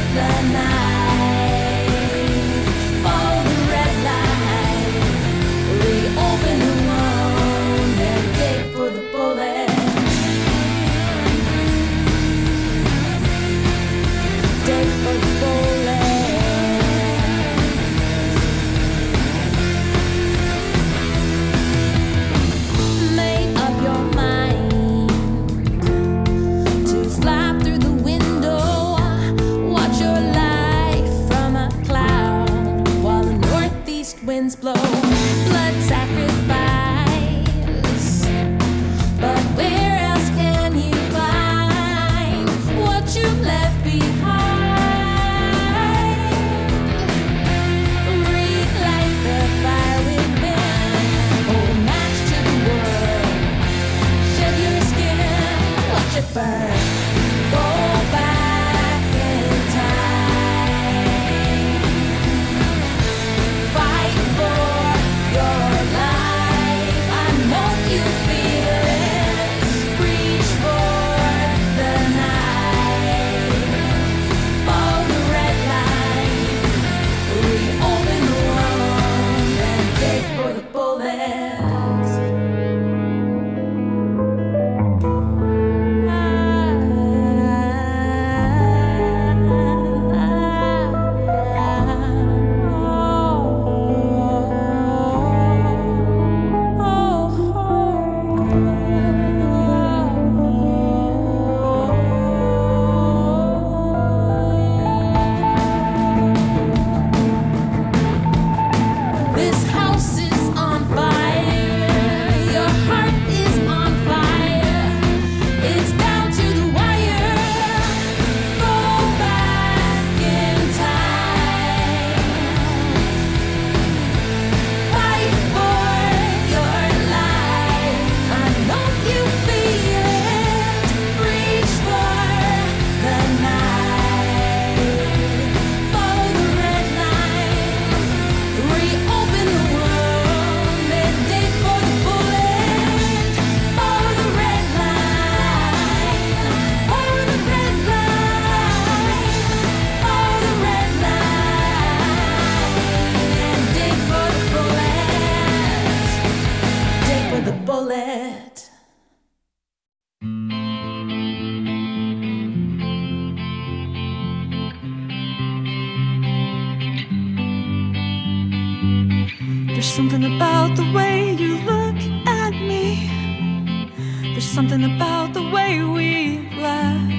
There's something about the way you look at me. There's something about the way we laugh.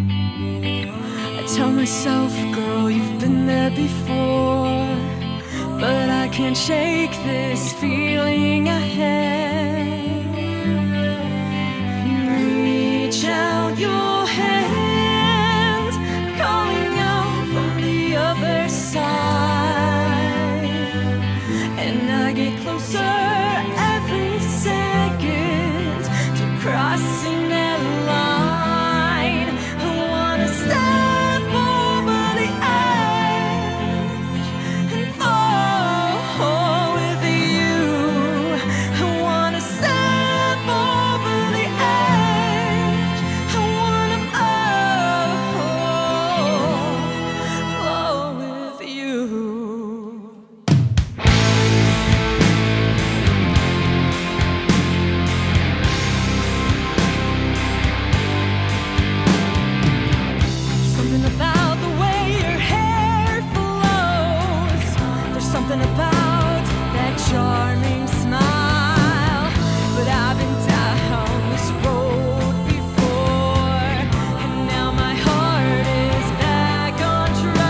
I tell myself, girl, you've been there before, but I can't shake this feeling I have. You reach out your hand, calling out from the other side, and I get closer every second to crossing that line. I wanna step over the edge and fall with you. I wanna step over the edge. I wanna flow with you. Something about the way your hair flows. There's something about that charming smile. But I've been down this road before, and now my heart is back on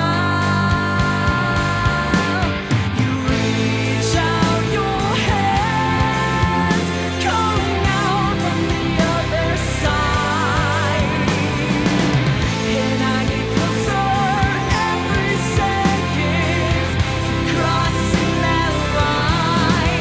trial. You reach out your hand, calling out from the other side, and I get closer every second to crossing that line.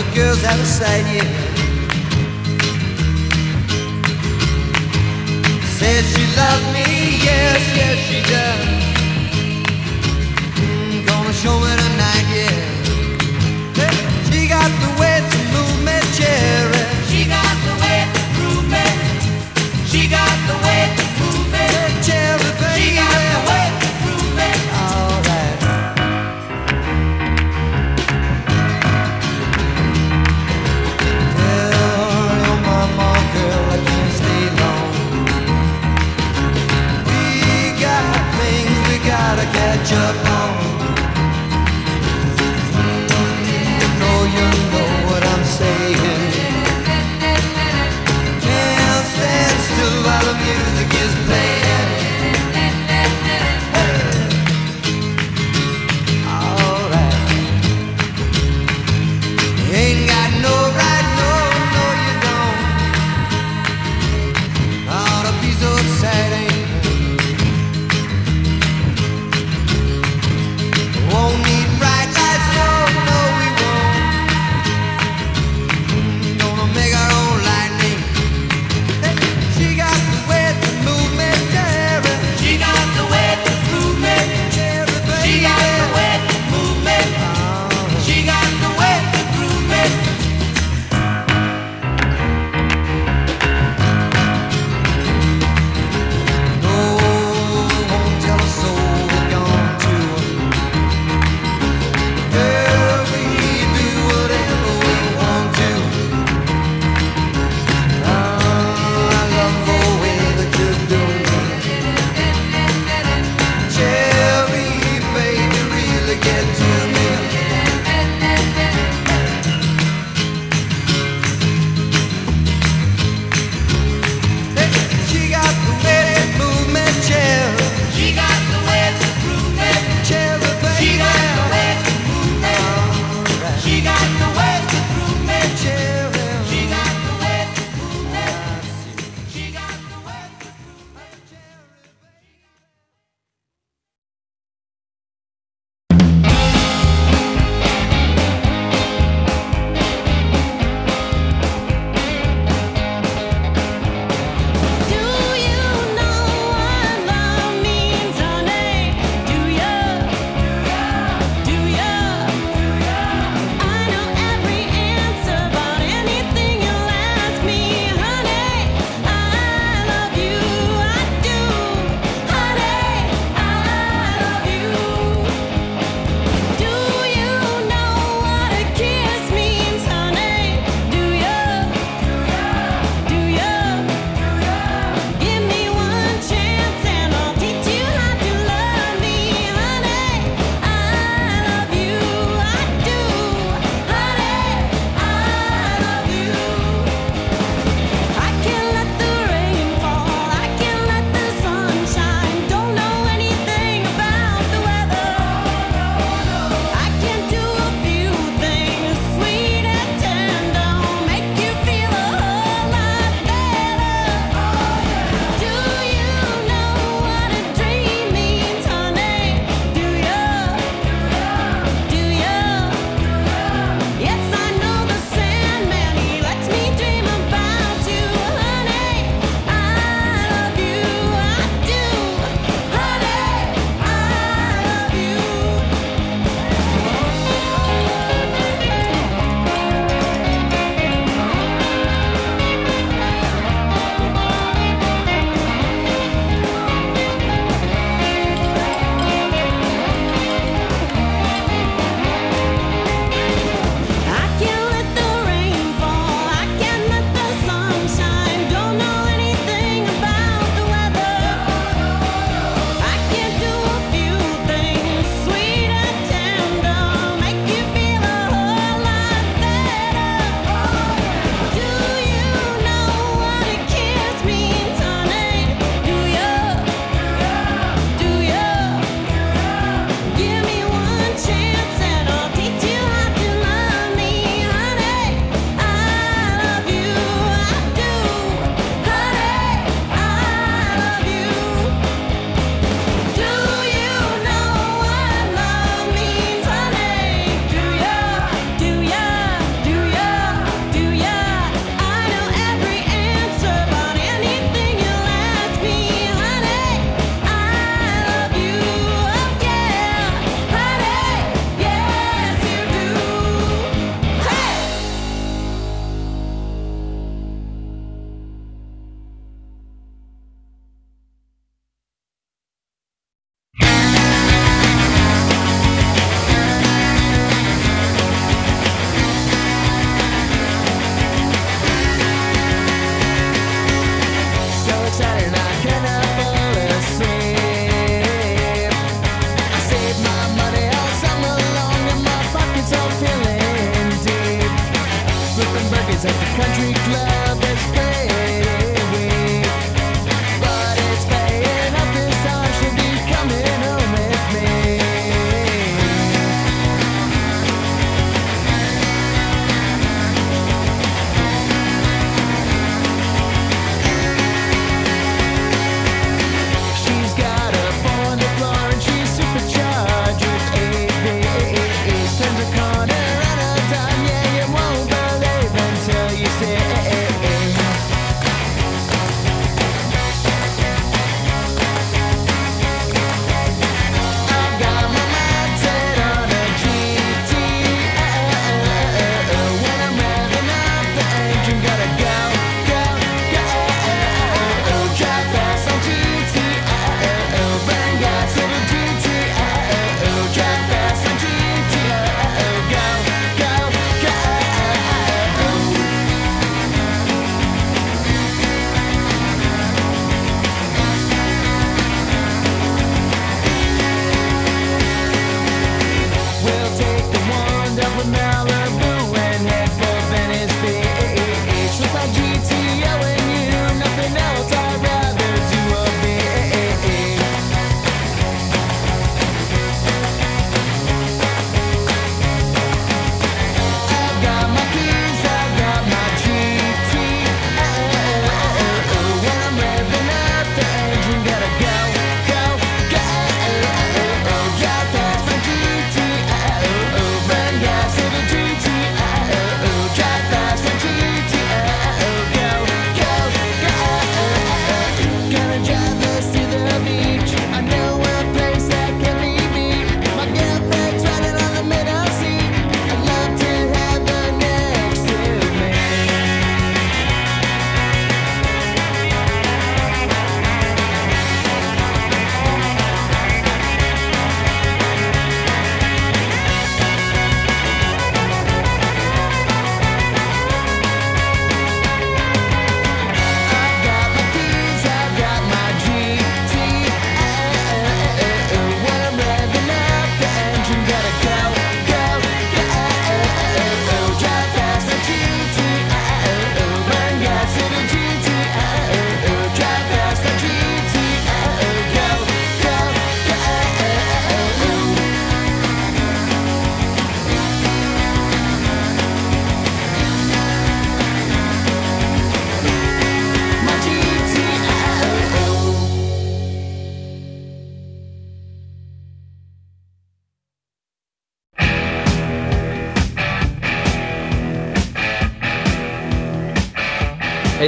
girls out of sight, yeah. Said she loves me, yes, yes she does. Gonna show me tonight, yeah. She got the way to move me, cherry. She got the way to move me. She got the way to move me, cherry, baby. She got the way to move me. Alright. Tell your mama, girl, I can't stay long. We got things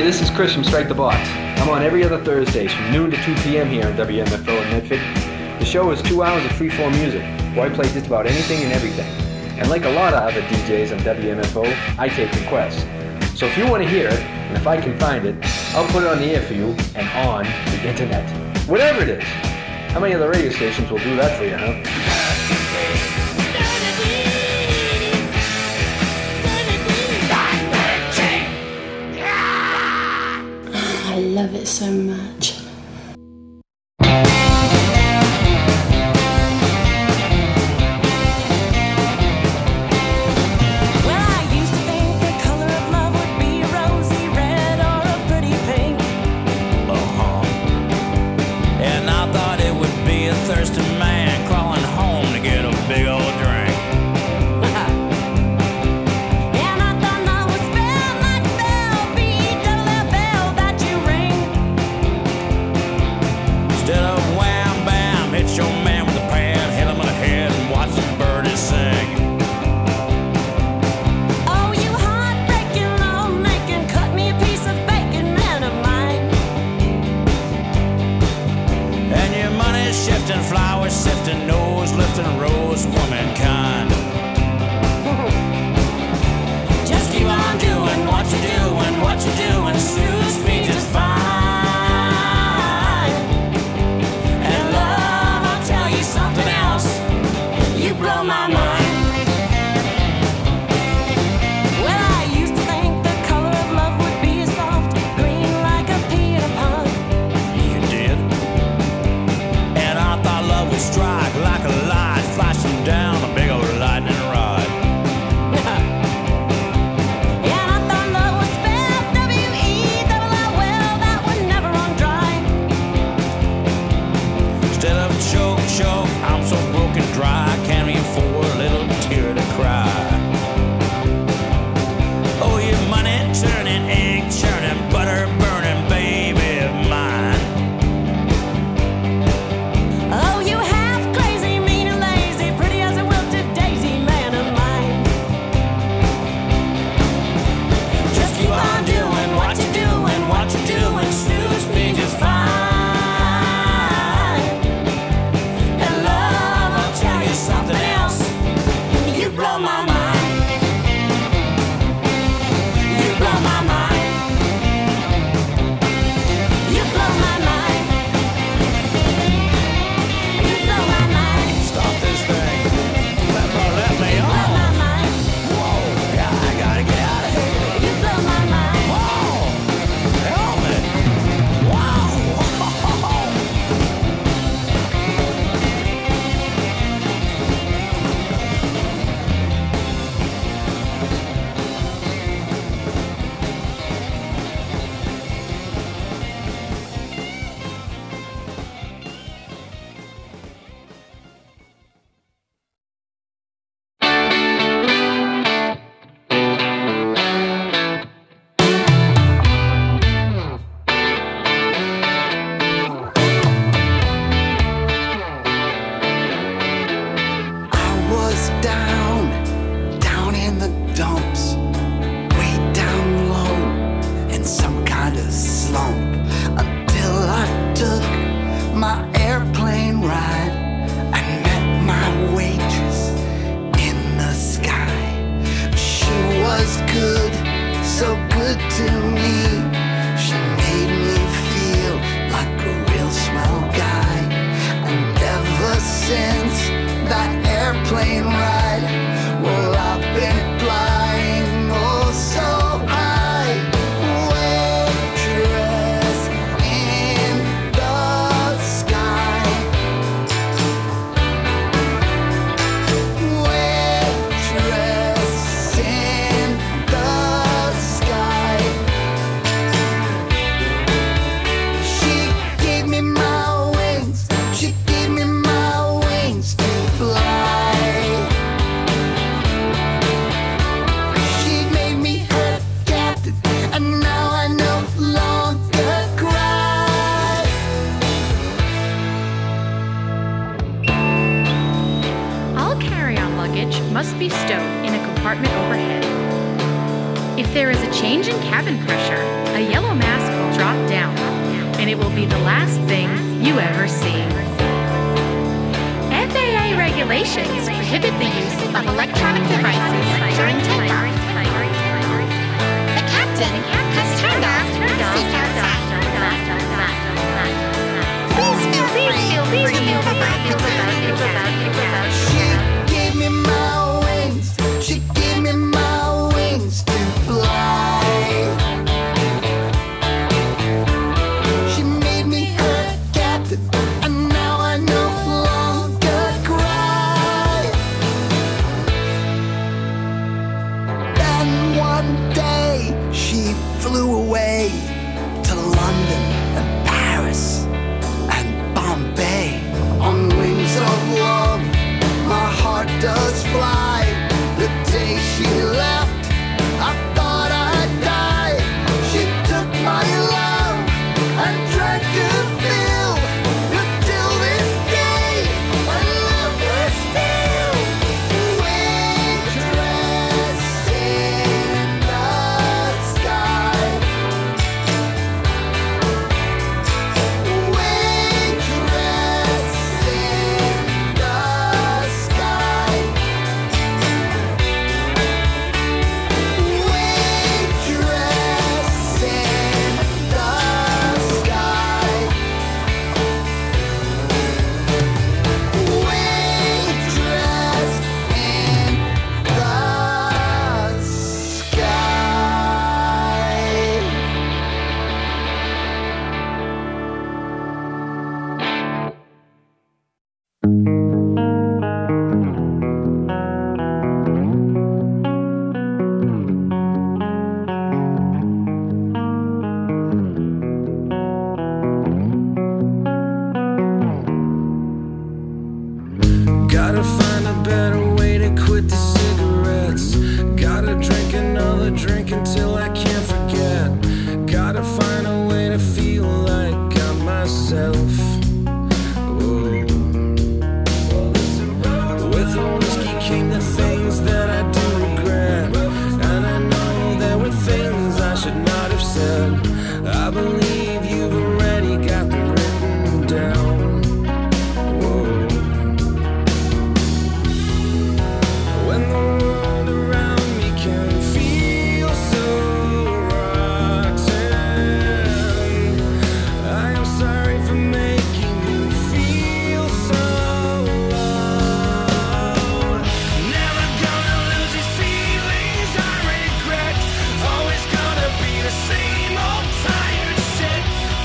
this is Chris from Strike the Box. I'm on every other Thursdays from noon to 2 p.m. here on WMFO in Medford. The show is 2 hours of free-form music, where I play just about anything and everything. And like a lot of other DJs on WMFO, I take requests. So if you want to hear it, and if I can find it, I'll put it on the air for you and on the internet. Whatever it is. How many other radio stations will do that for you, huh? I love it so much. must be stowed in a compartment overhead. If there is a change in cabin pressure, a yellow map will be the last thing you ever see. FAA regulations prohibit the use of electronic devices during takeoff. The captain has turned off the seatbelt sign. Please feel free to move about your cabin. She gave me my wings. She gave me my wings to fly. She made me her captain, and now I no longer cry. Then one day she flew away to London and Paris and Bombay on wings of love. My heart does fly. The day she left, I thought I'd die. She took my love and tried to fill. But till this day, I love her still. Waitress in the sky. Waitress in the sky. Waitress in the sky. Waitress in the Gotta find a better way to quit the cigarettes. Gotta drink another drink until I can't forget. Gotta find a way to feel like I'm myself. Whoa. With the whiskey came the things that I do regret. And I know there were things I should not have said. I believe you've already got them written down. Whoa. When the world around me can feel so rotten, I am sorry for making you feel so low. Never gonna lose these feelings I regret. Always gonna be the same old tired shit.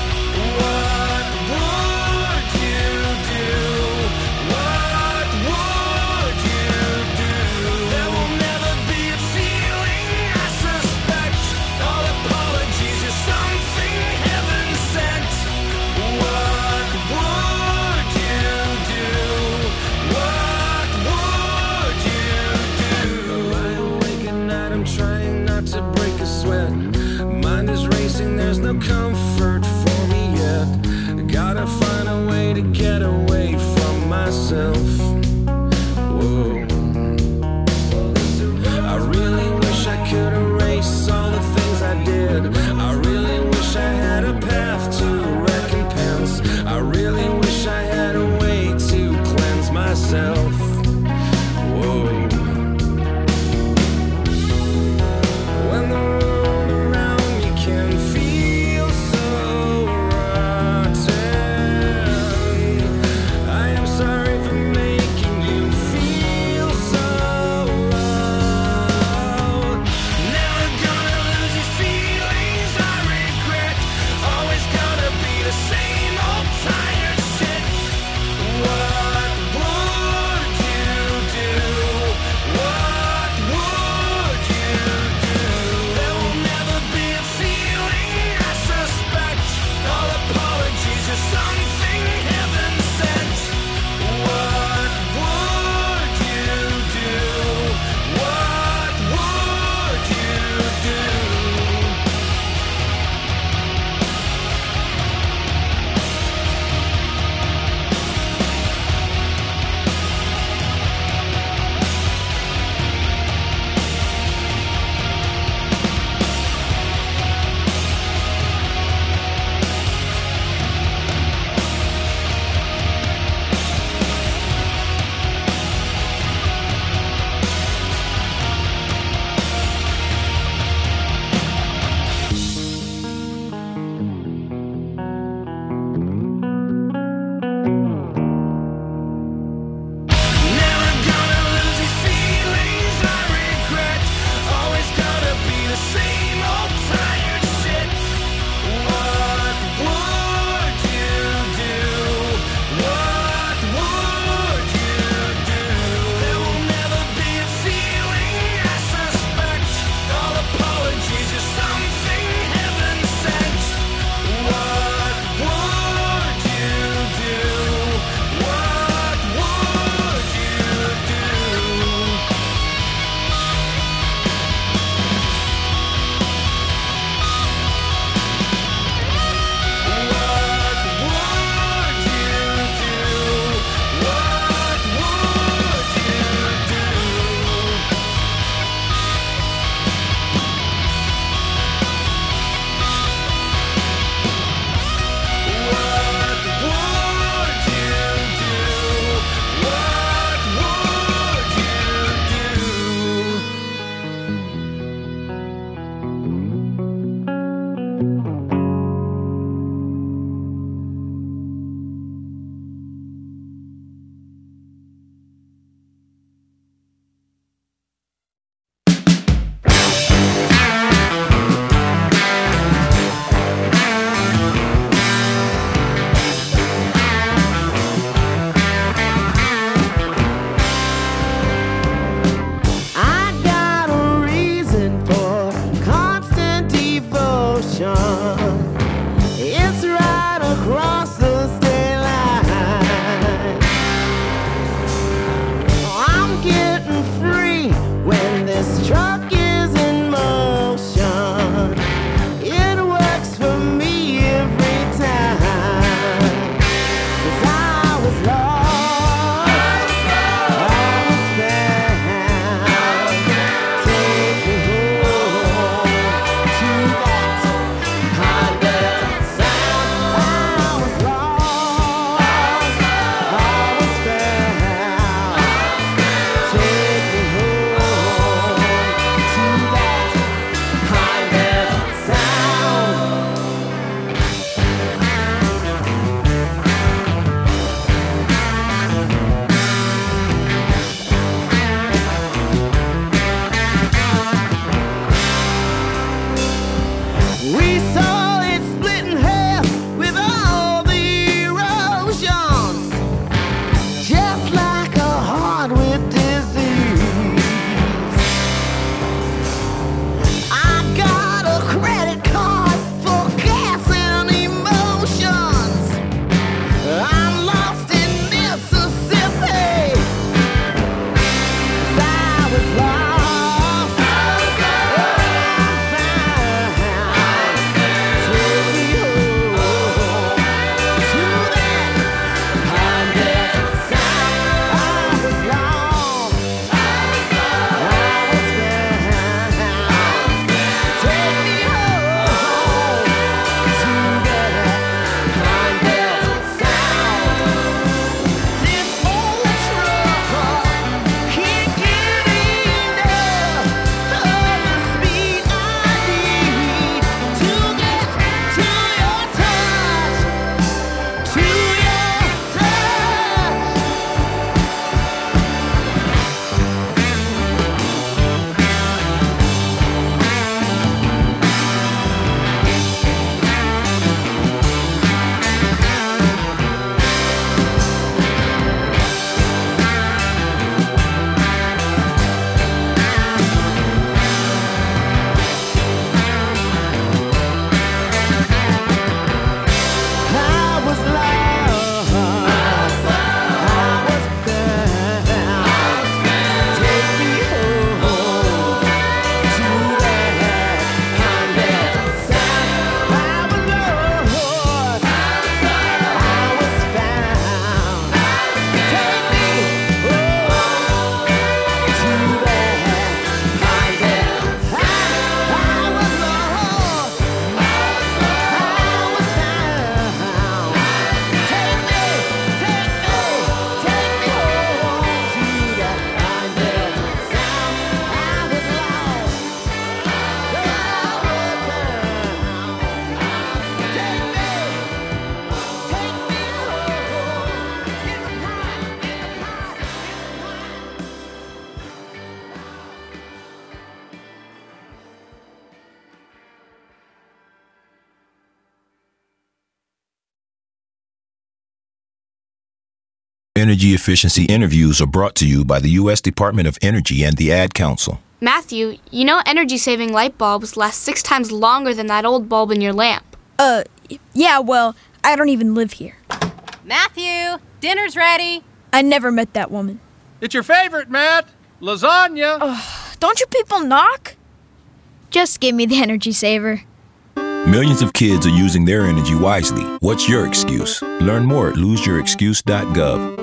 Energy efficiency interviews are brought to you by the U.S. Department of Energy and the Ad Council. Matthew, you know energy-saving light bulbs last 6 times longer than that old bulb in your lamp. Yeah, well, I don't even live here. Matthew, dinner's ready. I never met that woman. It's your favorite, Matt. Lasagna. Don't you people knock? Just give me the energy saver. Millions of kids are using their energy wisely. What's your excuse? Learn more at loseyourexcuse.gov.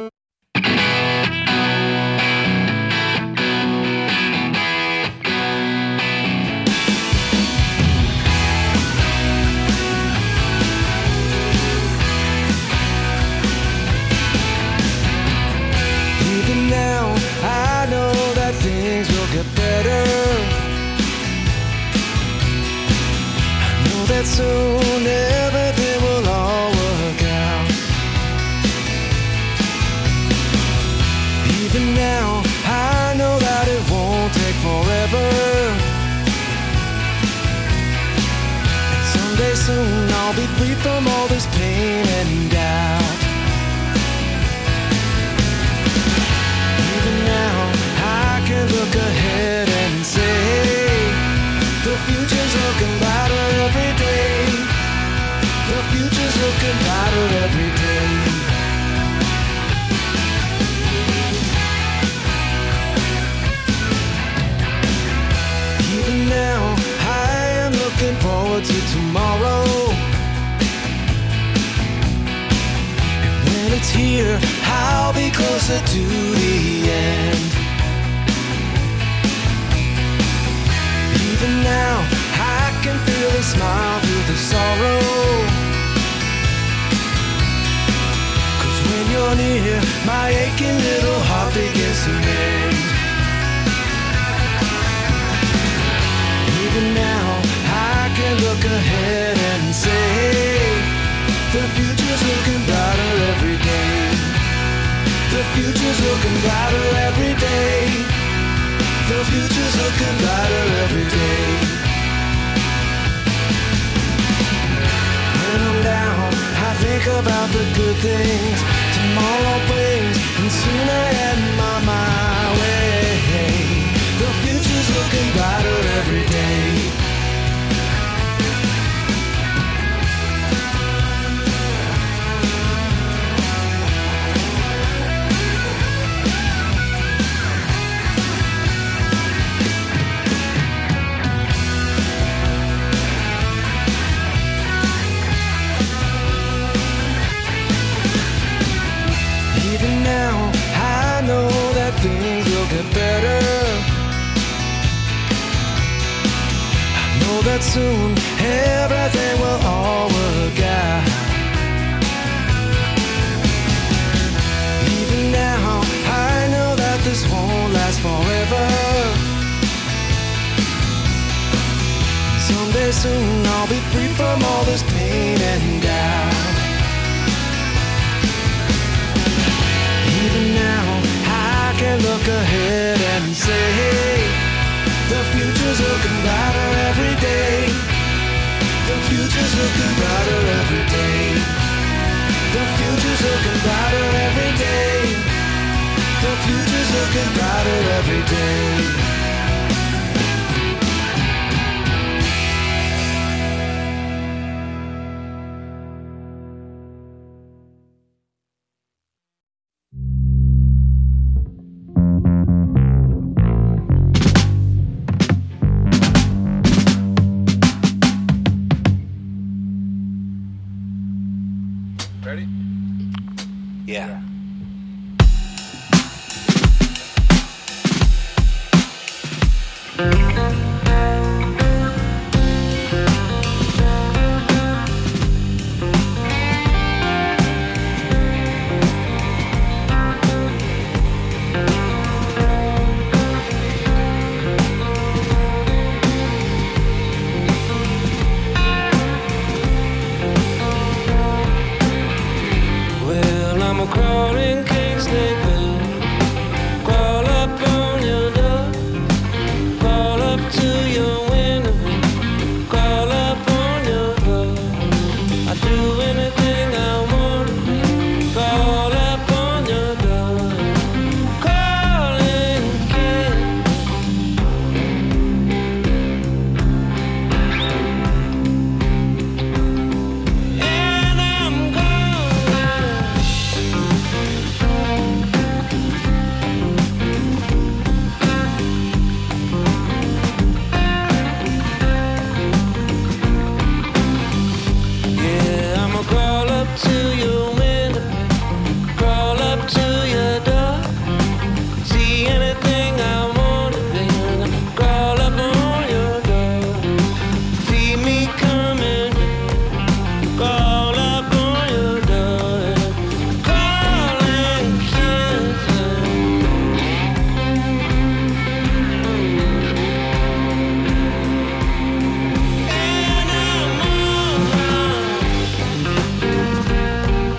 Even now, I know that things will get better. I know that soon everything will all work out. Even now, I know that it won't take forever. And someday soon I'll be free from all this pain and doubt. Now I can look ahead and say the future's looking brighter every day. The future's looking brighter every day. Even now I am looking forward to tomorrow. And when it's here, I'll be closer to the end. Even now, I can feel a smile through the sorrow. 'Cause when you're near, my aching little heart begins to mend. Even now, I can look ahead and say the future's looking brighter every day. The future's looking brighter every day. The future's looking brighter every day. When I'm down, I think about the good things tomorrow brings, and soon I am on my way. The future's looking brighter every day. Now I know that things will get better. I know that soon everything will all work out. Even now I know that this won't last forever. Someday soon I'll be free from all this pain and doubt. Even now, I can look ahead and say the future's looking brighter every day. The future's looking brighter every day. The future's looking brighter every day. The future's looking brighter every day. Ready? Yeah. Crawling king snake, crawl up on your door, crawl up. to your window, crawl up to your door, see anything I want to be, crawl up on your door, see me coming, crawl up on your door, call and kiss and I'm all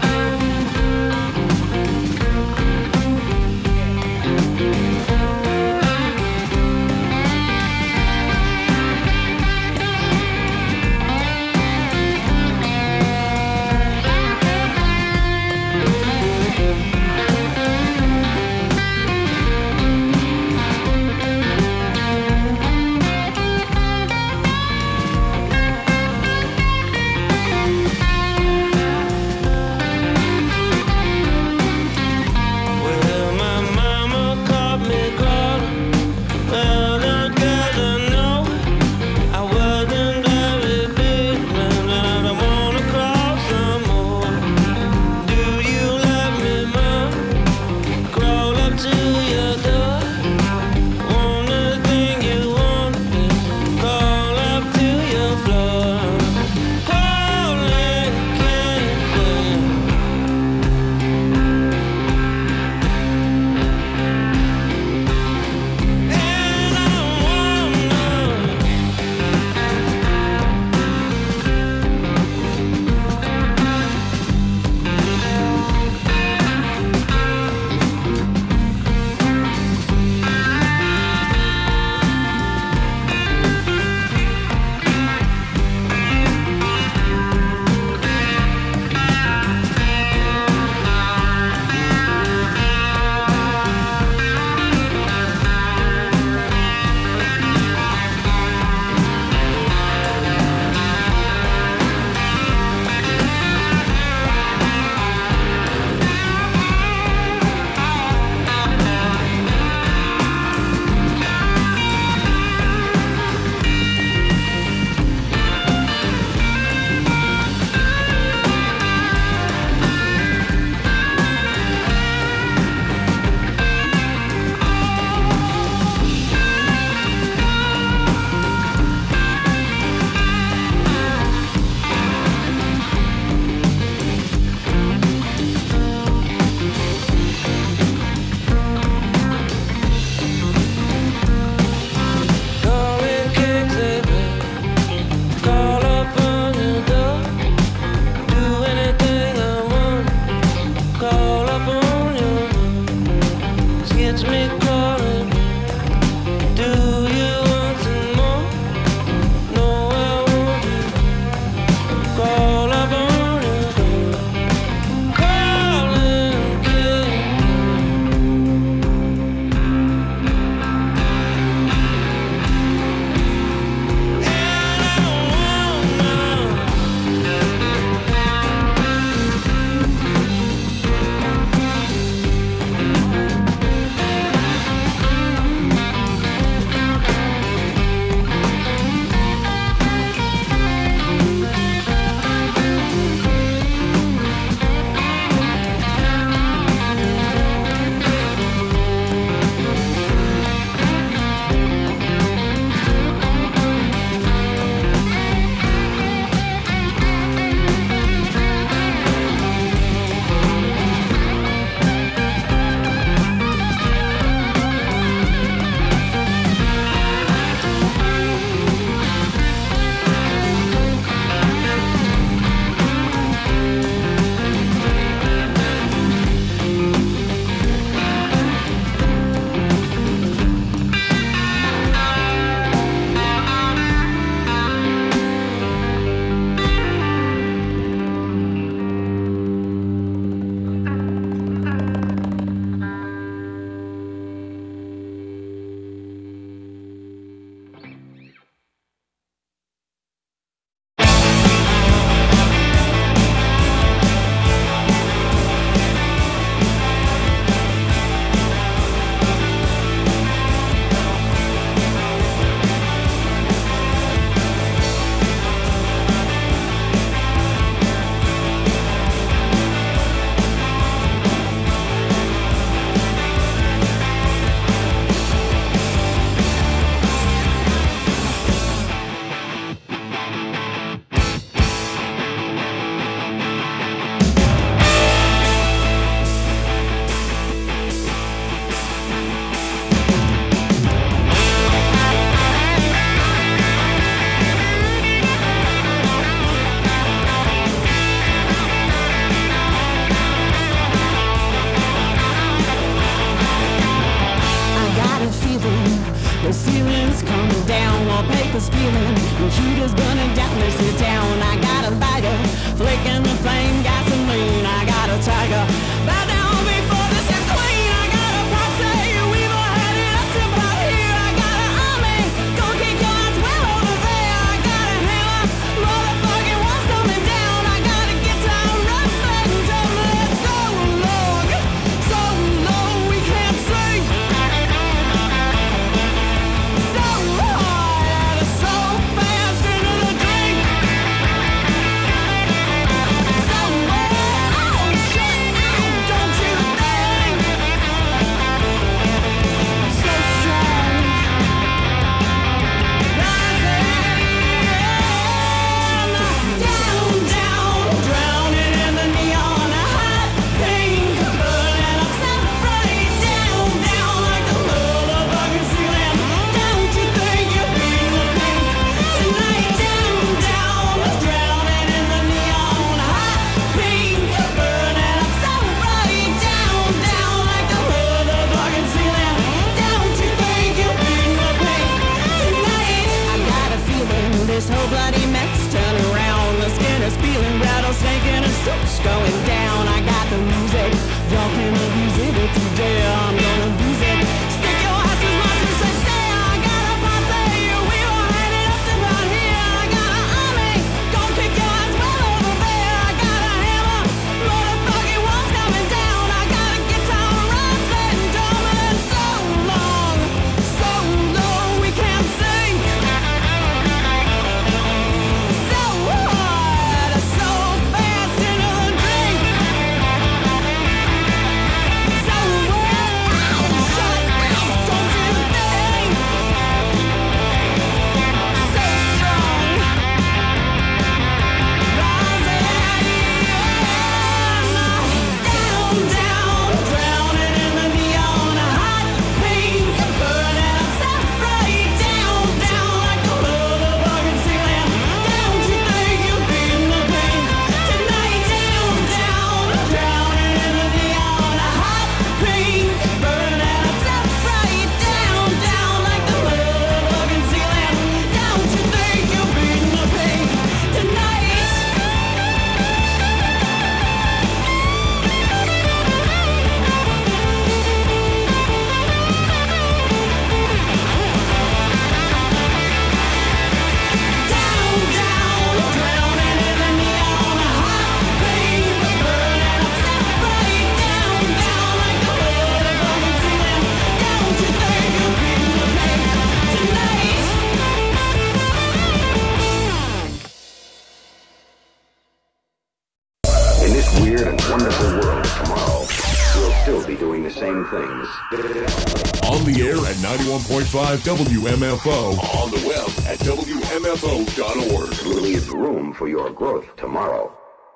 this weird and wonderful world tomorrow, we'll still be doing the same things. On the air at 91.5 WMFO. On the web at WMFO.org. Leave room for your growth tomorrow.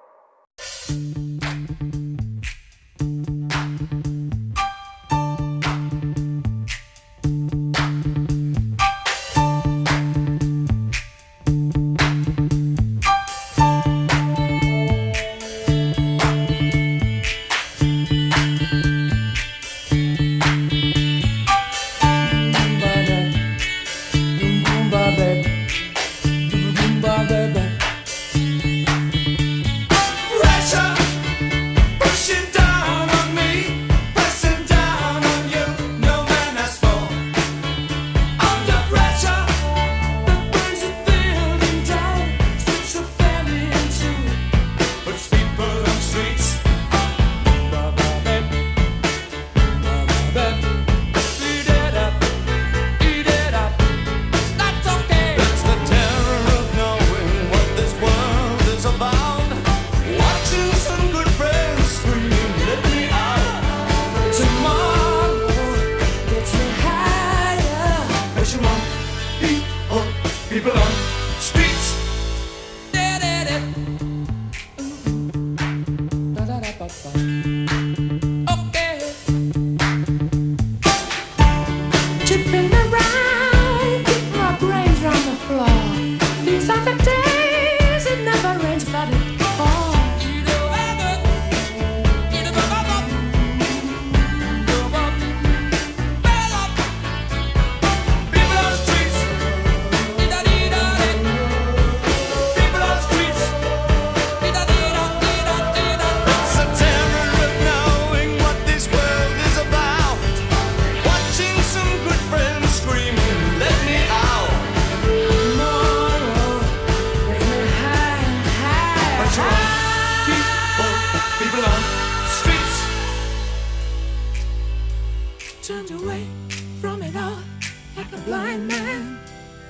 Turned away from it all like a blind man.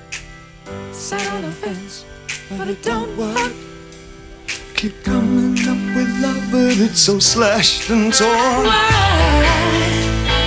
Sat on the fence, but it don't work. Keep coming up with love, but it's so slashed and torn. Why?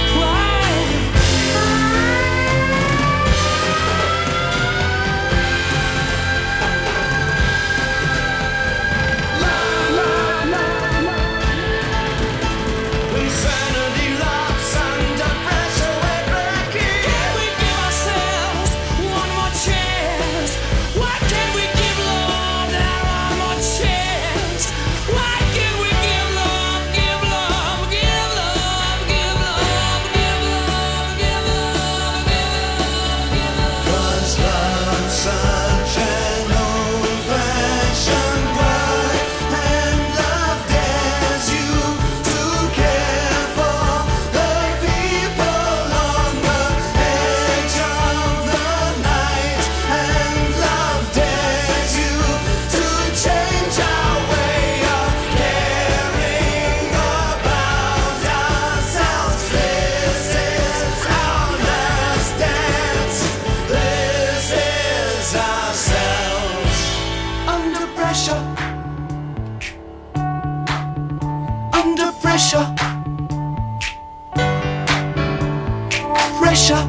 Pressure.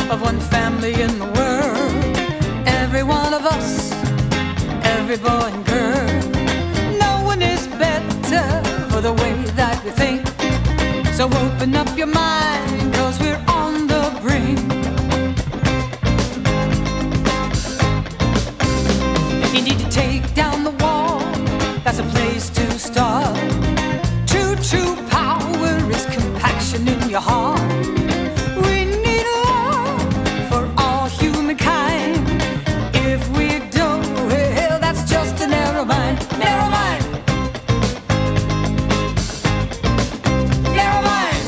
of one family in the world. Every one of us, every boy and girl. No one is better for the way that we think. So open up your mind, 'cause we're on the brink. You need to take down the wall, that's a place to start. True power is compaction in your heart. We need love for all humankind. If we don't, well, that's just a narrow mind. Narrow mind. Narrow mind.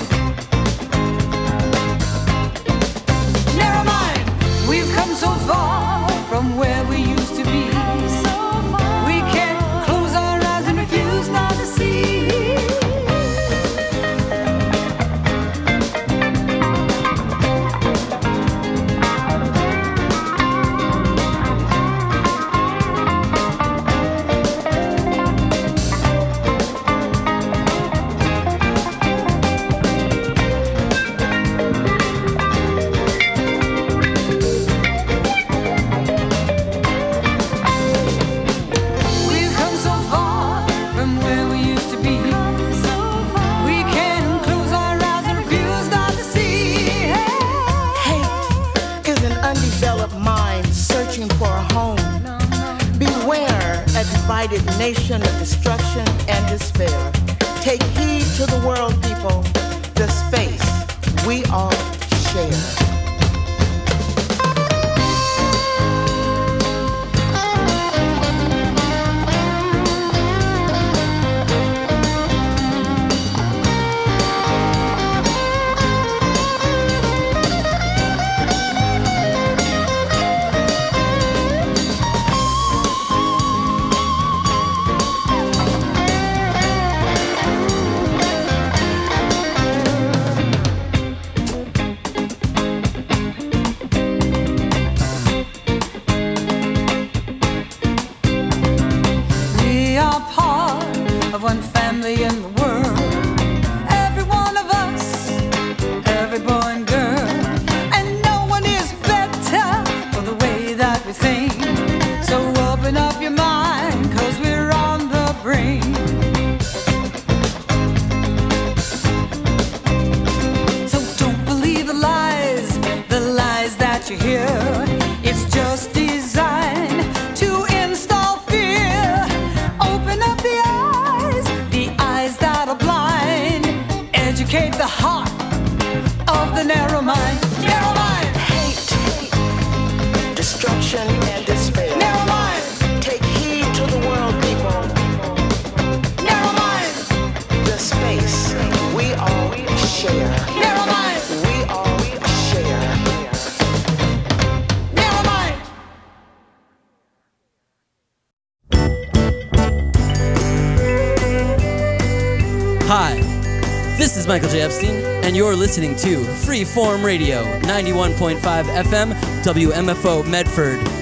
Narrow mind. We've come so far from where we used to be. We can't close our eyes and refuse not to see. Nation of destruction and despair. Take heed to the world, people. The space we all share. Michael J. Epstein, and you're listening to Freeform Radio, 91.5 FM, WMFO Medford.